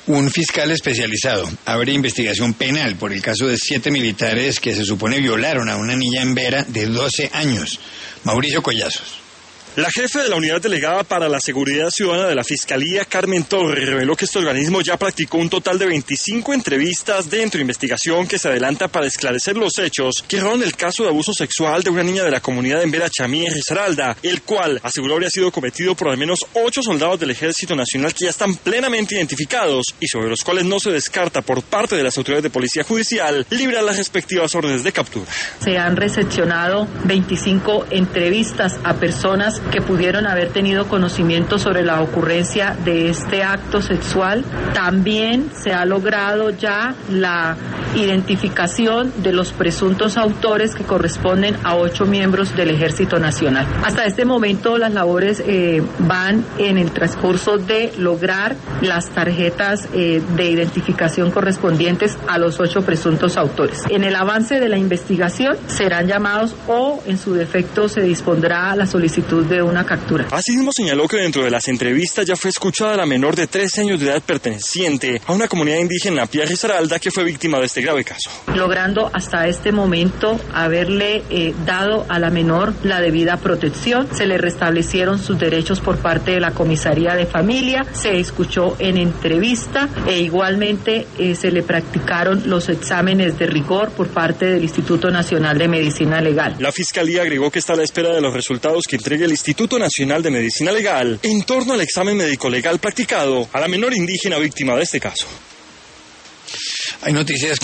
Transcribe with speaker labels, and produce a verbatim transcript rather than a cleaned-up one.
Speaker 1: Un fiscal especializado abre investigación penal por el caso de siete militares que se supone violaron a una niña en Vera de doce años. Mauricio Collazos.
Speaker 2: La jefe de la Unidad Delegada para la Seguridad Ciudadana de la Fiscalía, Carmen Torres, reveló que este organismo ya practicó un total de veinticinco entrevistas dentro de investigación que se adelanta para esclarecer los hechos que rodean el caso de abuso sexual de una niña de la comunidad de Embera Chamí, en Risaralda, el cual aseguró habría sido cometido por al menos ocho soldados del Ejército Nacional que ya están plenamente identificados y sobre los cuales no se descarta por parte de las autoridades de Policía Judicial librar las respectivas órdenes de captura.
Speaker 3: Se han recepcionado veinticinco entrevistas a personas que pudieron haber tenido conocimiento sobre la ocurrencia de este acto sexual. También se ha logrado ya la identificación de los presuntos autores que corresponden a ocho miembros del Ejército Nacional. Hasta este momento las labores eh, van en el transcurso de lograr las tarjetas eh, de identificación correspondientes a los ocho presuntos autores. En el avance de la investigación serán llamados o en su defecto se dispondrá la solicitud de una captura.
Speaker 2: Asimismo señaló que dentro de las entrevistas ya fue escuchada la menor de trece años de edad perteneciente a una comunidad indígena Pía Risaralda que fue víctima de este grave caso.
Speaker 3: Logrando hasta este momento haberle eh, dado a la menor la debida protección, se le restablecieron sus derechos por parte de la Comisaría de Familia, se escuchó en entrevista e igualmente eh, se le practicaron los exámenes de rigor por parte del Instituto Nacional de Medicina Legal.
Speaker 2: La Fiscalía agregó que está a la espera de los resultados que entregue el Instituto Nacional de Medicina Legal en torno al examen médico-legal practicado a la menor indígena víctima de este caso.
Speaker 1: Hay noticias